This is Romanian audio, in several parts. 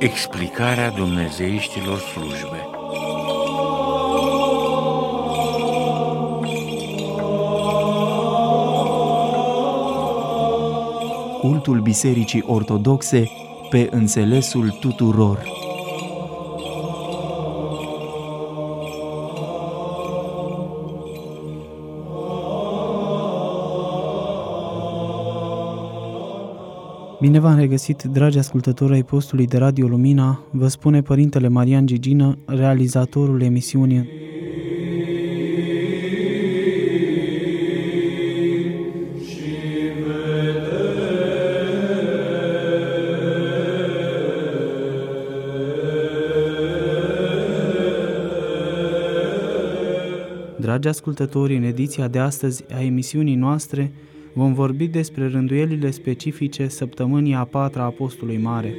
Explicarea dumnezeieștilor slujbe. Cultul Bisericii Ortodoxe pe înțelesul tuturor. Bine v-am regăsit, dragi ascultători ai postului de Radio Lumina, vă spune Părintele Marian Gigină, realizatorul emisiunii. Dragi ascultători, în ediția de astăzi a emisiunii noastre vom vorbi despre rânduielile specifice săptămânii a patra a Postului Mare.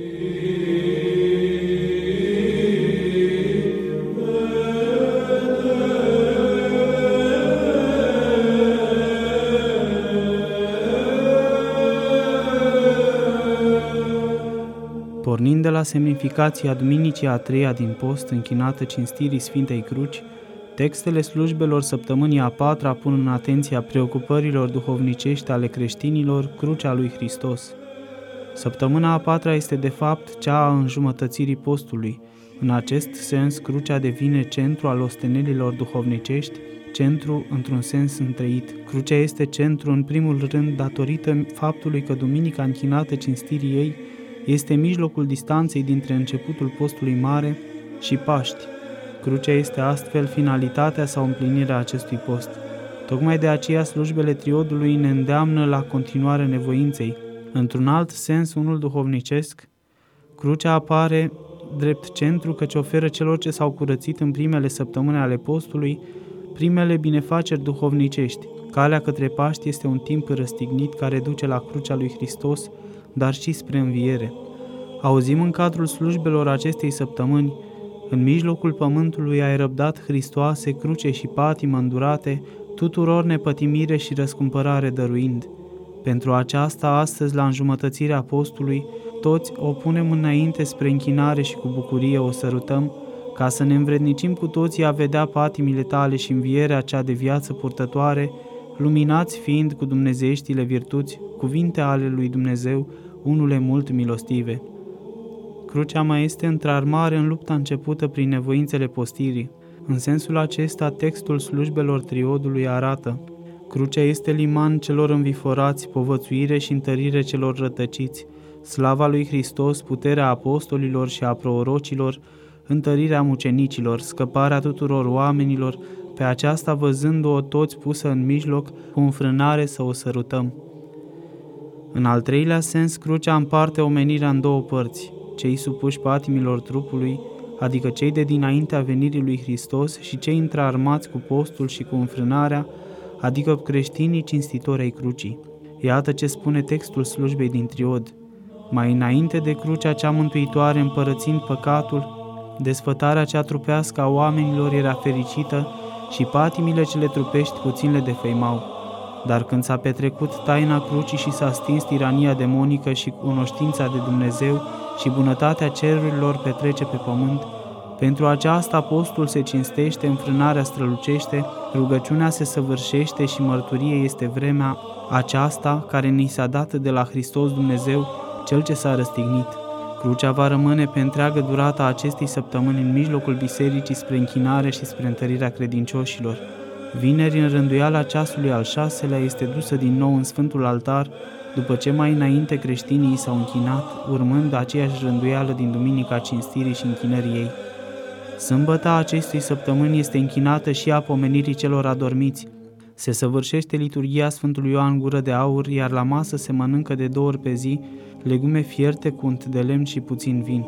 Pornind de la semnificația Duminicii a treia din post, închinată cinstirii Sfintei Cruci, textele slujbelor săptămânii a patra pun în atenția preocupărilor duhovnicești ale creștinilor crucea lui Hristos. Săptămâna a patra este de fapt cea a înjumătățirii postului. În acest sens, crucea devine centru al ostenelilor duhovnicești, centru într-un sens întreit. Crucea este centru în primul rând datorită faptului că duminica închinată cinstirii ei este mijlocul distanței dintre începutul postului mare și Paști. Crucea este astfel finalitatea sau împlinirea acestui post. Tocmai de aceea slujbele triodului ne îndeamnă la continuarea nevoinței. Într-un alt sens, unul duhovnicesc, crucea apare drept centru căci oferă celor ce s-au curățit în primele săptămâni ale postului primele binefaceri duhovnicești. Calea către Paști este un timp răstignit care duce la crucea lui Hristos, dar și spre înviere. Auzim în cadrul slujbelor acestei săptămâni: în mijlocul pământului ai răbdat, Hristoase, cruce și patimă îndurate, tuturor nepătimire și răscumpărare dăruind. Pentru aceasta, astăzi, la înjumătățirea postului, toți o punem înainte spre închinare și cu bucurie o sărutăm, ca să ne învrednicim cu toții a vedea patimile tale și învierea cea de viață purtătoare, luminați fiind cu dumnezeieștile virtuți, cuvinte ale lui Dumnezeu, unule mult milostive. Crucea mai este într-armare în lupta începută prin nevoințele postirii. În sensul acesta, textul slujbelor triodului arată: crucea este liman celor înviforați, povățuire și întărire celor rătăciți, slava lui Hristos, puterea apostolilor și a prorocilor, întărirea mucenicilor, scăparea tuturor oamenilor, pe aceasta văzând-o toți pusă în mijloc, cu înfrânare să o sărutăm. În al treilea sens, crucea împarte omenirea în două părți: cei supuși patimilor trupului, adică cei de dinaintea venirii lui Hristos, și cei întrearmați cu postul și cu înfrânarea, adică creștinii cinstitori ai crucii. Iată ce spune textul slujbei din triod: mai înainte de crucea cea mântuitoare, împărățind păcatul, desfătarea cea trupească a oamenilor era fericită și patimile cele trupești puțin le defăimau. Dar când s-a petrecut taina crucii și s-a stins tirania demonică și cunoștința de Dumnezeu și bunătatea cerurilor petrece pe pământ, pentru aceasta postul se cinstește, înfrânarea strălucește, rugăciunea se săvârșește și mărturie este vremea aceasta care ni s-a dat de la Hristos Dumnezeu, Cel ce s-a răstignit. Crucea va rămâne pe întreagă durata acestei săptămâni în mijlocul bisericii spre închinare și spre întărirea credincioșilor. Vineri, în rânduiala ceasului al șaselea, este dusă din nou în Sfântul Altar, după ce mai înainte creștinii s-au închinat, urmând aceeași rânduială din Duminica Cinstirii și închinării ei. Sâmbăta acestei săptămâni este închinată și a pomenirii celor adormiți. Se săvârșește liturghia Sfântului Ioan Gură de Aur, iar la masă se mănâncă de 2 ori pe zi legume fierte cu unt de lemn și puțin vin.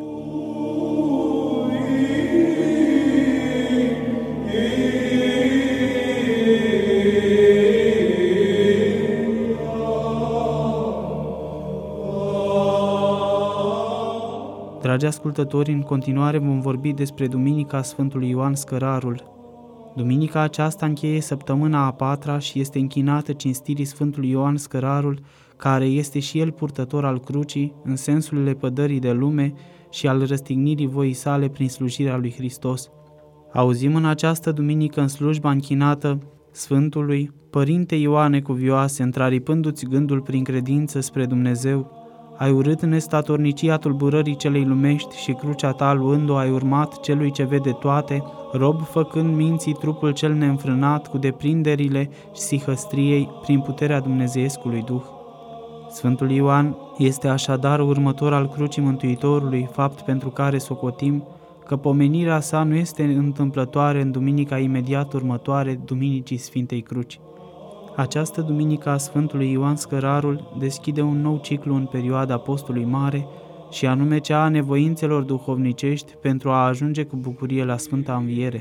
Dragi ascultători, în continuare vom vorbi despre Duminica Sfântului Ioan Scărarul. Duminica aceasta încheie săptămâna a patra și este închinată cinstirii Sfântului Ioan Scărarul, care este și el purtător al crucii, în sensul lepădării de lume și al răstignirii voii sale prin slujirea lui Hristos. Auzim în această duminică în slujba închinată Sfântului Părinte Ioane Cuvioase, întraripându-ți gândul prin credință spre Dumnezeu, ai urât nestatornicia tulburării celei lumești și crucea ta luând-o ai urmat celui ce vede toate, rob făcând minții trupul cel neînfrânat cu deprinderile și sihăstriei prin puterea Dumnezeiescului Duh. Sfântul Ioan este așadar următor al crucii Mântuitorului, fapt pentru care socotim că pomenirea sa nu este întâmplătoare în duminica imediat următoare Duminicii Sfintei Cruci. Această duminică a Sfântului Ioan Scărarul deschide un nou ciclu în perioada postului mare și anume cea a nevoințelor duhovnicești pentru a ajunge cu bucurie la Sfânta Înviere.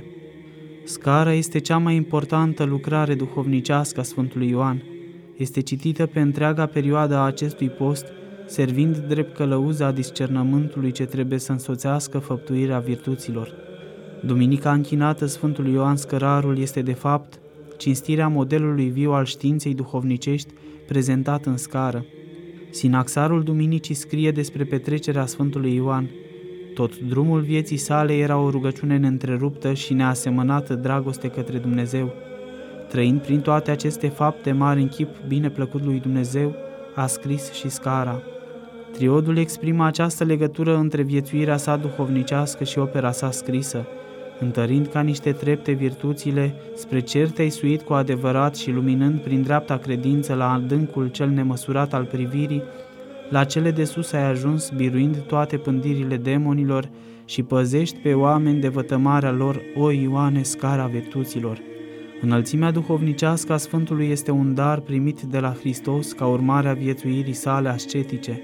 Scara este cea mai importantă lucrare duhovnicească a Sfântului Ioan. Este citită pe întreaga perioadă a acestui post, servind drept călăuză a discernământului ce trebuie să însoțească făptuirea virtuților. Duminica închinată Sfântului Ioan Scărarul este de fapt cinstirea modelului viu al științei duhovnicești prezentat în scară. Sinaxarul duminicii scrie despre petrecerea Sfântului Ioan. Tot drumul vieții sale era o rugăciune neîntreruptă și neasemănată dragoste către Dumnezeu. Trăind prin toate aceste fapte mari în chip bine plăcut lui Dumnezeu, a scris și scara. Triodul exprimă această legătură între viețuirea sa duhovnicească și opera sa scrisă, întărind ca niște trepte virtuțile spre cer te-ai suit cu adevărat și luminând prin dreapta credință la adâncul cel nemăsurat al privirii, la cele de sus ai ajuns, biruind toate pândirile demonilor și păzești pe oameni de vătămarea lor, o Ioane, scara virtuților. Înălțimea duhovnicească a Sfântului este un dar primit de la Hristos ca urmare a viețuirii sale ascetice.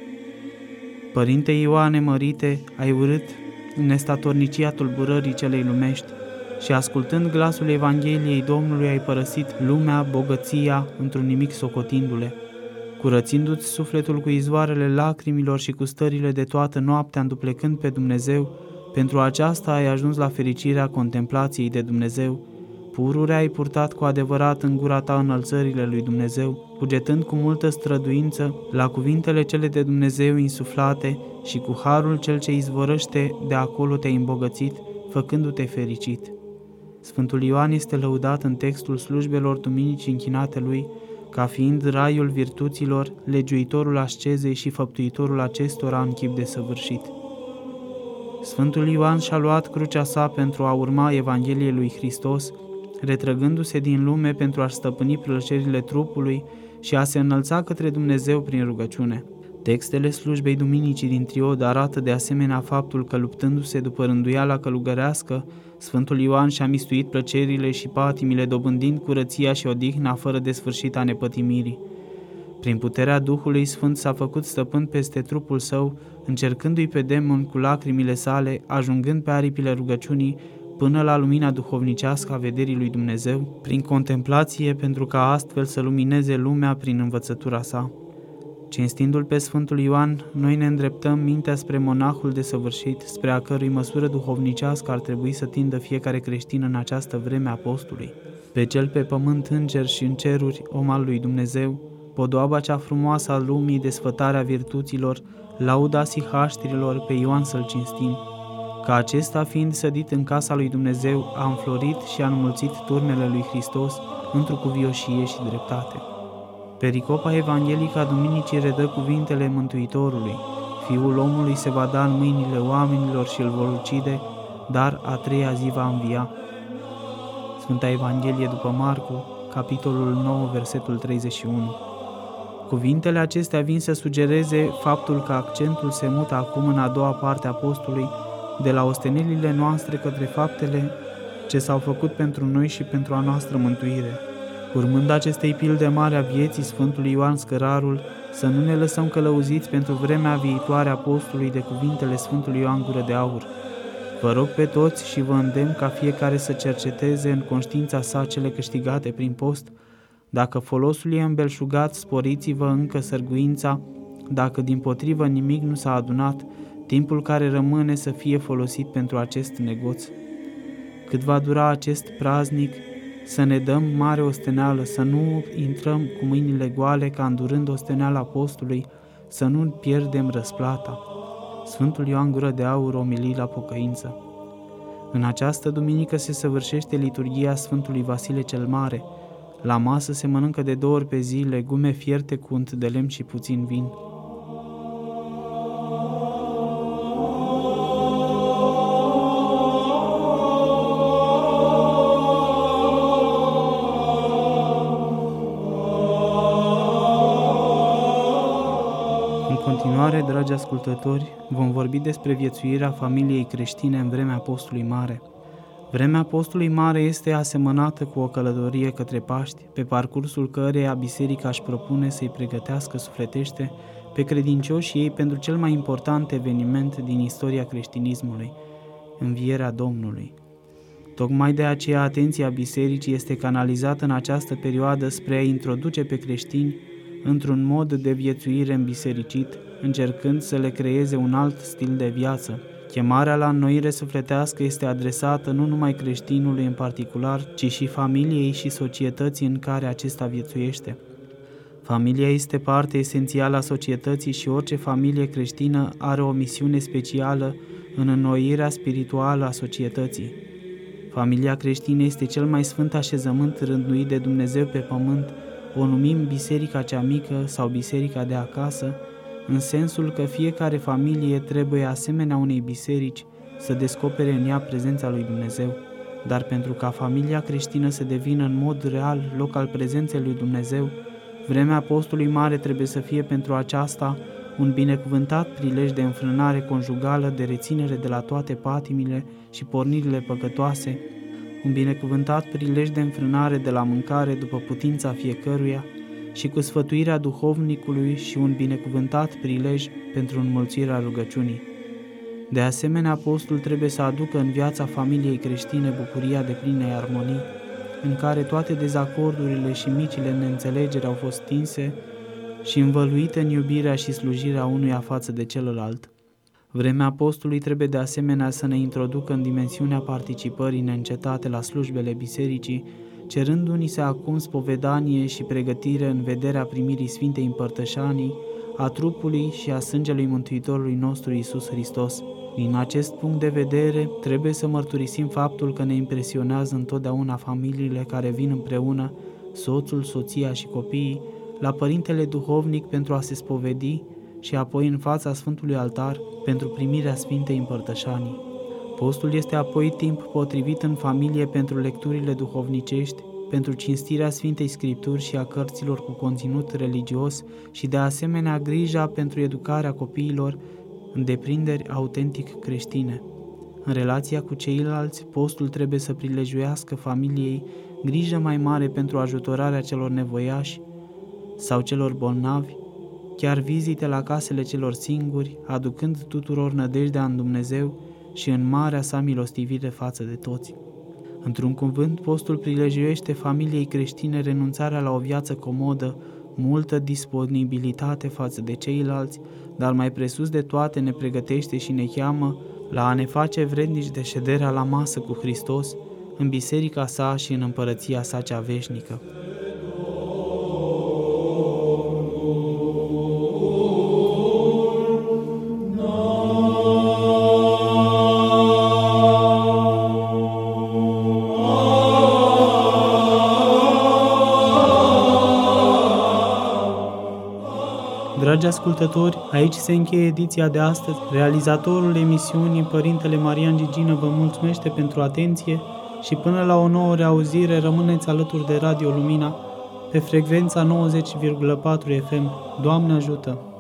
Părinte Ioane mărite, ai urât nestatornicia tulburării celei lumești și ascultând glasul Evangheliei Domnului ai părăsit lumea, bogăția, într-un nimic socotindu-le. Curățindu-ți sufletul cu izvoarele lacrimilor și cu stările de toată noaptea înduplecând pe Dumnezeu, pentru aceasta ai ajuns la fericirea contemplației de Dumnezeu. Pururea ai purtat cu adevărat în gura ta înălțările lui Dumnezeu, cugetând cu multă străduință la cuvintele cele de Dumnezeu insuflate și cu harul cel ce izvorăște de acolo te-ai îmbogățit, făcându-te fericit. Sfântul Ioan este lăudat în textul slujbelor duminicii închinate lui, ca fiind raiul virtuților, legiuitorul ascezei și făptuitorul acestora în chip desăvârșit. Sfântul Ioan și-a luat crucea sa pentru a urma Evangheliei lui Hristos, retrăgându-se din lume pentru a stăpâni plăcerile trupului și a se înălța către Dumnezeu prin rugăciune. Textele slujbei duminicii din Triod arată de asemenea faptul că, luptându-se după rânduiala călugărească, Sfântul Ioan și-a mistuit plăcerile și patimile, dobândind curăția și odihna fără de sfârșit a nepătimirii. Prin puterea Duhului Sfânt s-a făcut stăpân peste trupul său, încercându-i pe demon cu lacrimile sale, ajungând pe aripile rugăciunii până la lumina duhovnicească a vederii lui Dumnezeu, prin contemplație, pentru ca astfel să lumineze lumea prin învățătura sa. Cinstindu-l pe Sfântul Ioan, noi ne îndreptăm mintea spre monahul desăvârșit, spre a cărui măsură duhovnicească ar trebui să tindă fiecare creștin în această vreme a postului. Pe cel pe pământ înger și în ceruri, om al lui Dumnezeu, podoaba cea frumoasă a lumii, desfătarea virtuților, lauda sihaștirilor, pe Ioan să-l cinstim. Ca acesta, fiind sădit în casa lui Dumnezeu, a înflorit și a înmulțit turnele lui Hristos într-o cuvioșie și dreptate. Pericopa evanghelică a duminicii redă cuvintele Mântuitorului: Fiul omului se va da în mâinile oamenilor și îl vor ucide, dar a treia zi va învia. Sfânta Evanghelie după Marcu, capitolul 9, versetul 31. Cuvintele acestea vin să sugereze faptul că accentul se mută acum în a doua parte a postului, de la ostenelile noastre către faptele ce s-au făcut pentru noi și pentru a noastră mântuire. Urmând acestei pilde mari a vieții Sfântului Ioan Scărarul, să nu ne lăsăm călăuziți pentru vremea viitoare a postului de cuvintele Sfântului Ioan Gură de Aur. Vă rog pe toți și vă îndemn ca fiecare să cerceteze în conștiința sa cele câștigate prin post. Dacă folosul e îmbelșugat, sporiți-vă încă sărguința; dacă dimpotrivă nimic nu s-a adunat, timpul care rămâne să fie folosit pentru acest negoț. Cât va dura acest praznic, să ne dăm mare osteneală, să nu intrăm cu mâinile goale, ca îndurând osteneala postului, să nu pierdem răsplata. Sfântul Ioan Gură de Aur omilii la pocăință. În această duminică se săvârșește liturghia Sfântului Vasile cel Mare. La masă se mănâncă de 2 ori pe zi legume fierte cu unt de lemn și puțin vin. În continuare, dragi ascultători, vom vorbi despre viețuirea familiei creștine în vremea Postului Mare. Vremea Postului Mare este asemănată cu o călătorie către Paști, pe parcursul căreia biserica își propune să-i pregătească sufletește pe credincioșii ei pentru cel mai important eveniment din istoria creștinismului, învierea Domnului. Tocmai de aceea atenția bisericii este canalizată în această perioadă spre a introduce pe creștini într-un mod de viețuire îmbisericit, încercând să le creeze un alt stil de viață. Chemarea la înnoire sufletească este adresată nu numai creștinului în particular, ci și familiei și societății în care acesta viețuiește. Familia este parte esențială a societății și orice familie creștină are o misiune specială în înnoirea spirituală a societății. Familia creștină este cel mai sfânt așezământ rânduit de Dumnezeu pe pământ. O numim biserica cea mică sau biserica de acasă, în sensul că fiecare familie trebuie, asemenea unei biserici, să descopere în ea prezența lui Dumnezeu. Dar pentru ca familia creștină să devină în mod real loc al prezenței lui Dumnezeu, vremea Postului Mare trebuie să fie pentru aceasta un binecuvântat prilej de înfrânare conjugală, de reținere de la toate patimile și pornirile păcătoase, un binecuvântat prilej de înfrânare de la mâncare după putința fiecăruia și cu sfătuirea duhovnicului și un binecuvântat prilej pentru înmulțirea rugăciunii. De asemenea, postul trebuie să aducă în viața familiei creștine bucuria de plinei armonii, în care toate dezacordurile și micile neînțelegeri au fost stinse și învăluite în iubirea și slujirea unuia față de celălalt. Vremea postului trebuie de asemenea să ne introducă în dimensiunea participării neîncetate la slujbele bisericii, cerându-ni se acum spovedanie și pregătire în vederea primirii Sfintei Împărtășanii, a trupului și a sângelui Mântuitorului nostru Iisus Hristos. Din acest punct de vedere, trebuie să mărturisim faptul că ne impresionează întotdeauna familiile care vin împreună, soțul, soția și copiii, la părintele duhovnic pentru a se spovedi și apoi în fața Sfântului Altar pentru primirea Sfintei Împărtășanii. Postul este apoi timp potrivit în familie pentru lecturile duhovnicești, pentru cinstirea Sfintei Scripturi și a cărților cu conținut religios și de asemenea grija pentru educarea copiilor în deprinderi autentic creștine. În relația cu ceilalți, postul trebuie să prilejuiască familiei grijă mai mare pentru ajutorarea celor nevoiași sau celor bolnavi, chiar vizite la casele celor singuri, aducând tuturor nădejdea în Dumnezeu și în marea sa milostivire față de toți. Într-un cuvânt, postul prilejuiește familiei creștine renunțarea la o viață comodă, multă disponibilitate față de ceilalți, dar mai presus de toate ne pregătește și ne cheamă la a ne face vrednici de șederea la masă cu Hristos, în biserica sa și în împărăția sa cea veșnică. Dragi ascultători, aici se încheie ediția de astăzi. Realizatorul emisiunii, Părintele Marian Gigină, vă mulțumește pentru atenție și până la o nouă reauzire rămâneți alături de Radio Lumina pe frecvența 90,4 FM. Doamne ajută!